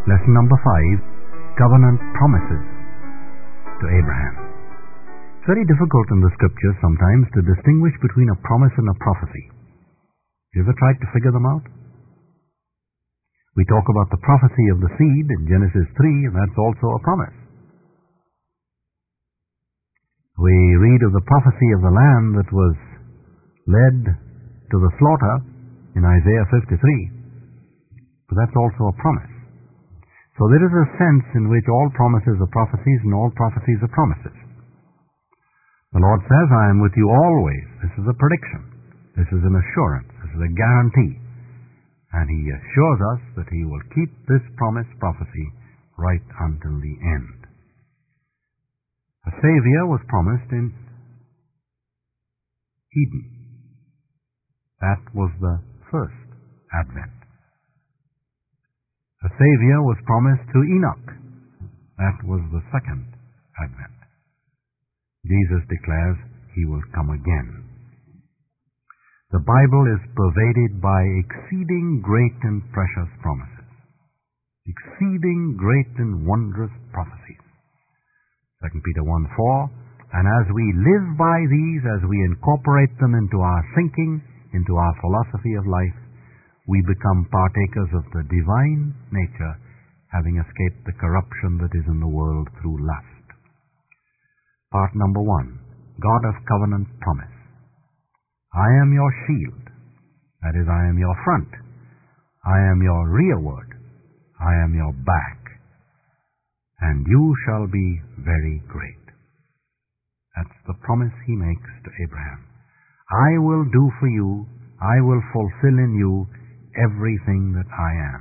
Lesson number 5, Covenant Promises to Abraham. It's very difficult in the scriptures sometimes to distinguish between a promise and a prophecy. You ever tried to figure them out? We talk about the prophecy of the seed in Genesis 3, and that's also a promise. We read of the prophecy of the lamb that was led to the slaughter in Isaiah 53, but that's also a promise. So there is a sense in which all promises are prophecies and all prophecies are promises. The Lord says, I am with you always. This is a prediction. This is an assurance. This is a guarantee. And He assures us that He will keep this prophecy right until the end. A Savior was promised in Eden. That was the first advent. A Savior was promised to Enoch. That was the second advent. Jesus declares He will come again. The Bible is pervaded by exceeding great and precious promises, exceeding great and wondrous prophecies. 2 Peter 1:4, and as we live by these, as we incorporate them into our thinking, into our philosophy of life, we become partakers of the divine nature, having escaped the corruption that is in the world through lust. Part number 1, God of Covenant Promise. I am your shield. That is, I am your front. I am your rearward. I am your back. And you shall be very great. That's the promise He makes to Abraham. I will do for you, I will fulfill in you everything that I am.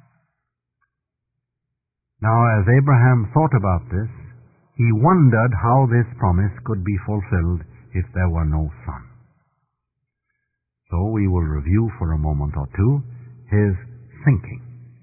Now, as Abraham thought about this, he wondered how this promise could be fulfilled if there were no son. So we will review for a moment or two his thinking.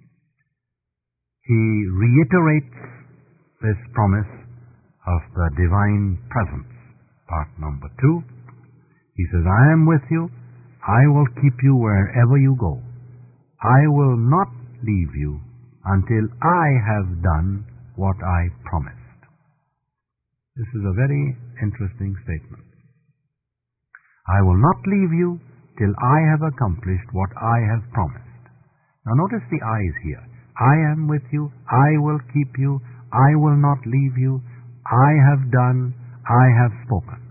He reiterates this promise of the divine presence. Part number 2. He says, I am with you. I will keep you wherever you go. I will not leave you until I have done what I promised. This is a very interesting statement. I will not leave you till I have accomplished what I have promised. Now notice the I's here. I am with you, I will keep you, I will not leave you, I have done, I have spoken.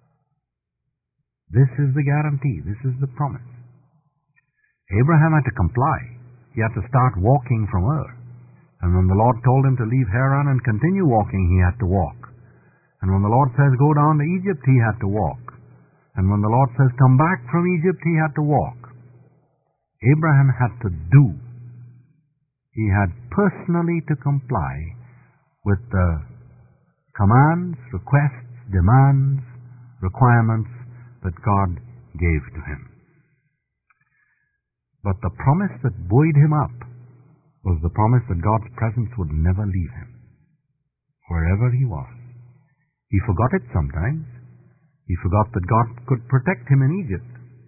This is the guarantee, this is the promise. Abraham had to comply. He had to start walking from Ur. And when the Lord told him to leave Haran and continue walking, he had to walk. And when the Lord says go down to Egypt, he had to walk. And when the Lord says, come back from Egypt, he had to walk. Abraham had to do. He had personally to comply with the commands, requests, demands, requirements that God gave to him. But the promise that buoyed him up was the promise that God's presence would never leave him, wherever he was. He forgot it sometimes. He forgot that God could protect him in Egypt.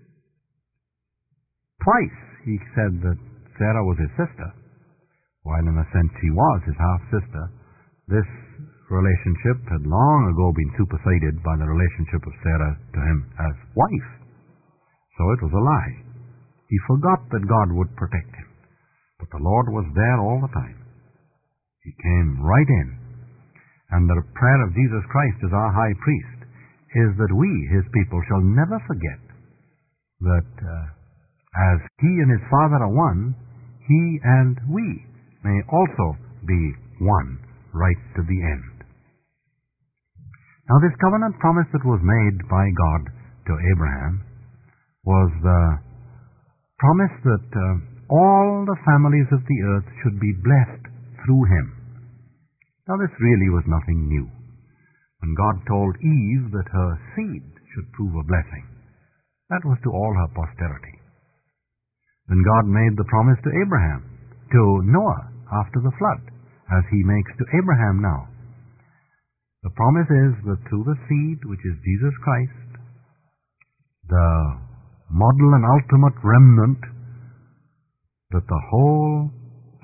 Twice he said that Sarah was his sister, while in a sense she was his half-sister. This relationship had long ago been superseded by the relationship of Sarah to him as wife. So it was a lie. He forgot that God would protect him. But the Lord was there all the time. He came right in. And the prayer of Jesus Christ as our high priest is that we, His people, shall never forget that as He and His Father are one, He and we may also be one right to the end. Now this covenant promise that was made by God to Abraham was the promise that all the families of the earth should be blessed through him. Now this really was nothing new. When God told Eve that her seed should prove a blessing, that was to all her posterity. When God made the promise to Abraham, to Noah after the flood, as He makes to Abraham now, the promise is that through the seed, which is Jesus Christ, the model and ultimate remnant, that the whole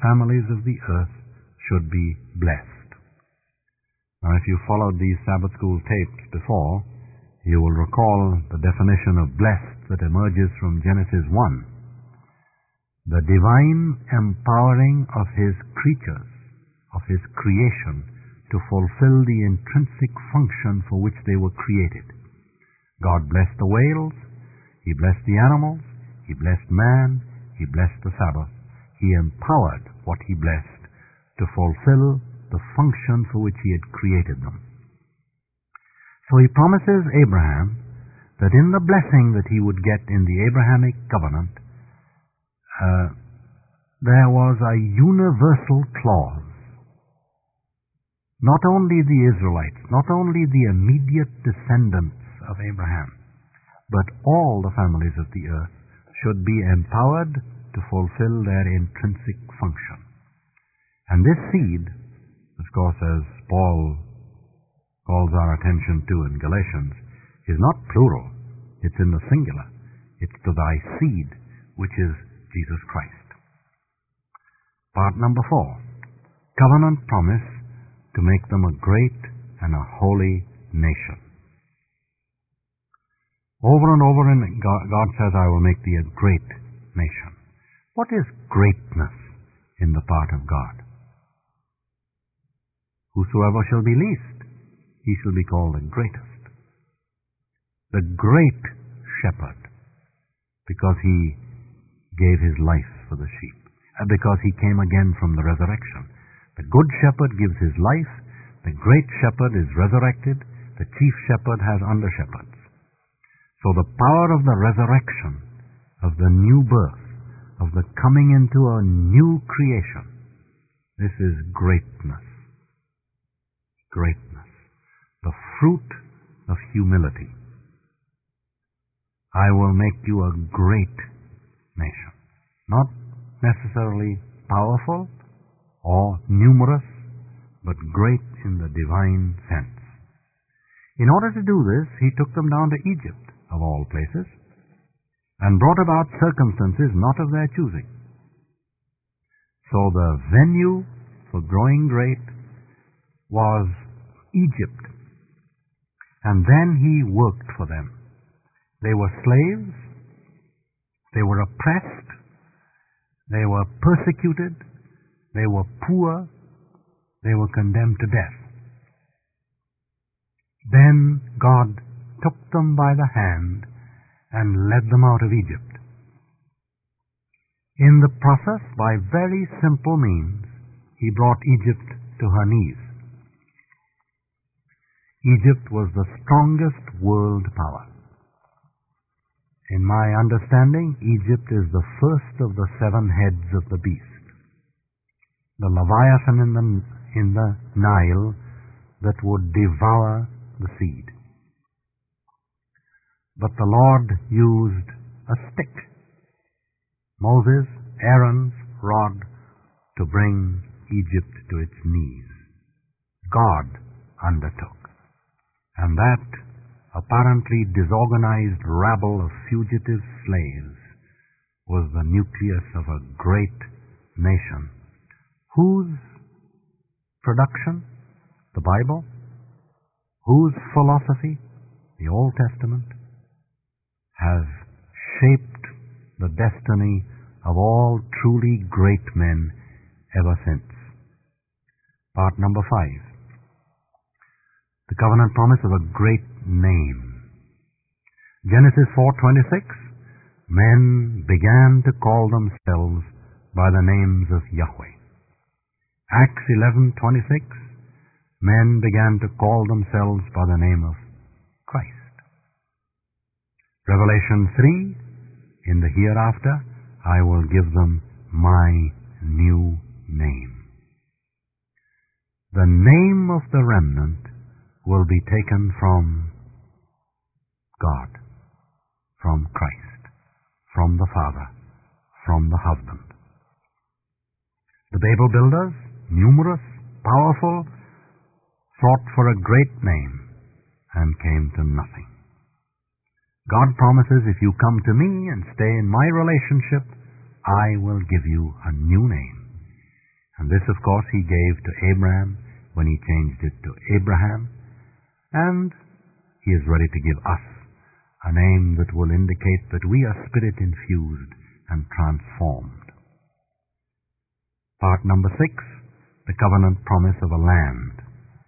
families of the earth should be blessed. Now, if you followed these Sabbath school tapes before, you will recall the definition of blessed that emerges from Genesis 1. The divine empowering of His creatures, of His creation, to fulfill the intrinsic function for which they were created. God blessed the whales, He blessed the animals, He blessed man, He blessed the Sabbath. He empowered what He blessed to fulfill the function for which He had created them. So He promises Abraham that in the blessing that he would get in the Abrahamic covenant, there was a universal clause. Not only the Israelites, not only the immediate descendants of Abraham, but all the families of the earth should be empowered to fulfill their intrinsic function. And this seed, of course, as Paul calls our attention to in Galatians, is not plural. It's in the singular. It's to thy seed, which is Jesus Christ. Part number 4. Covenant promise to make them a great and a holy nation. Over and over God says, I will make thee a great nation. What is greatness in the part of God? Whosoever shall be least, he shall be called the greatest. The great shepherd, because he gave his life for the sheep, and because he came again from the resurrection. The good shepherd gives his life, the great shepherd is resurrected, the chief shepherd has under-shepherds. So the power of the resurrection, of the new birth, of the coming into a new creation, this is greatness. Greatness. The fruit of humility. I will make you a great nation. Not necessarily powerful or numerous, but great in the divine sense. In order to do this, He took them down to Egypt, of all places, and brought about circumstances not of their choosing. So the venue for growing great was Egypt. And then He worked for them. They were slaves, they were oppressed, they were persecuted, they were poor, they were condemned to death. Then God took them by the hand and led them out of Egypt. In the process, by very simple means, He brought Egypt to her knees. Egypt was the strongest world power. In my understanding, Egypt is the first of the 7 heads of the beast. The Leviathan in the Nile that would devour the seed. But the Lord used a stick, Moses, Aaron's rod, to bring Egypt to its knees. God undertook. And that apparently disorganized rabble of fugitive slaves was the nucleus of a great nation, whose production, the Bible, whose philosophy, the Old Testament, has shaped the destiny of all truly great men ever since. Part number 5. The covenant promise of a great name. Genesis 4:26, men began to call themselves by the names of Yahweh. Acts 11:26, men began to call themselves by the name of Christ. Revelation 3, in the hereafter, I will give them my new name. The name of the remnant will be taken from God, from Christ, from the Father, from the husband. The Babel builders, numerous, powerful, sought for a great name and came to nothing. God promises, if you come to me and stay in my relationship, I will give you a new name. And this, of course, he gave to Abraham when he changed it to Abraham. And he is ready to give us a name that will indicate that we are Spirit-infused and transformed. Part number 6, the covenant promise of a land.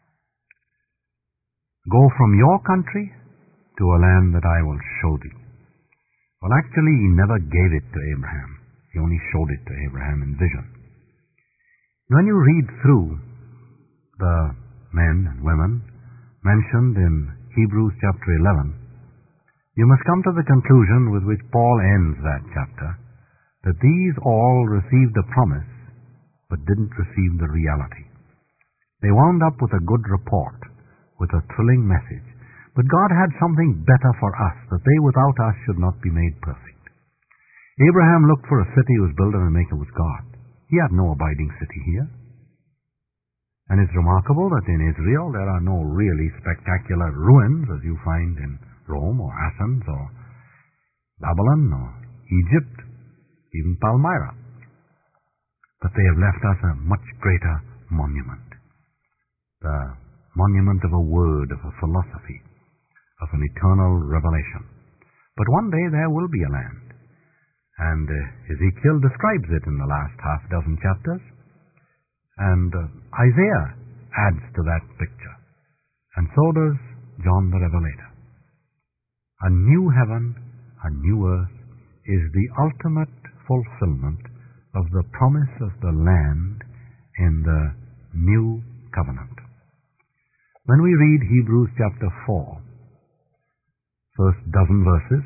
Go from your country to a land that I will show thee. Well, actually, he never gave it to Abraham. He only showed it to Abraham in vision. When you read through the men and women mentioned in Hebrews chapter 11, you must come to the conclusion with which Paul ends that chapter, that these all received the promise but didn't receive the reality. They wound up with a good report, with a thrilling message, but God had something better for us, that they without us should not be made perfect. Abraham looked for a city whose builder and maker was God. He had no abiding city here. And it's remarkable that in Israel there are no really spectacular ruins as you find in Rome or Athens or Babylon or Egypt, even Palmyra. But they have left us a much greater monument. The monument of a word, of a philosophy, of an eternal revelation. But one day there will be a land. And Ezekiel describes it in the last half dozen chapters. And Isaiah adds to that picture. And so does John the Revelator. A new heaven, a new earth is the ultimate fulfillment of the promise of the land in the new covenant. When we read Hebrews chapter 4, first dozen verses,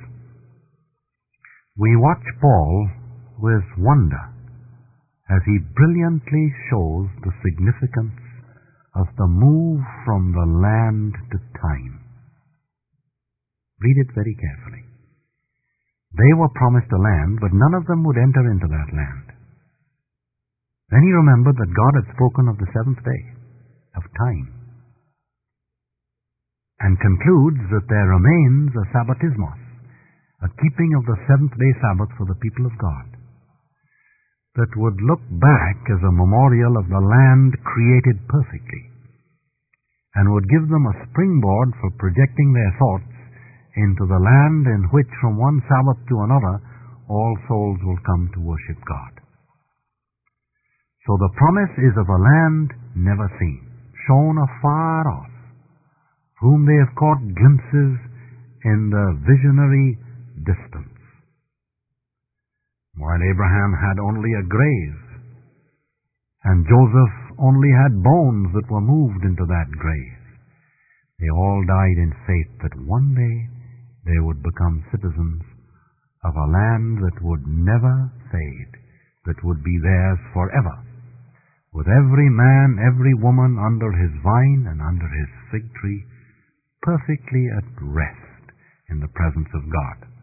we watch Paul with wonder as he brilliantly shows the significance of the move from the land to time. Read it very carefully. They were promised a land, but none of them would enter into that land. Then he remembered that God had spoken of the seventh day, of time, and concludes that there remains a Sabbatismos, a keeping of the seventh-day Sabbath for the people of God, that would look back as a memorial of the land created perfectly, and would give them a springboard for projecting their thoughts into the land in which from one Sabbath to another all souls will come to worship God. So the promise is of a land never seen, shown afar off, whom they have caught glimpses in the visionary distance. While Abraham had only a grave, and Joseph only had bones that were moved into that grave, they all died in faith that one day they would become citizens of a land that would never fade, that would be theirs forever, with every man, every woman under his vine and under his fig tree, perfectly at rest in the presence of God.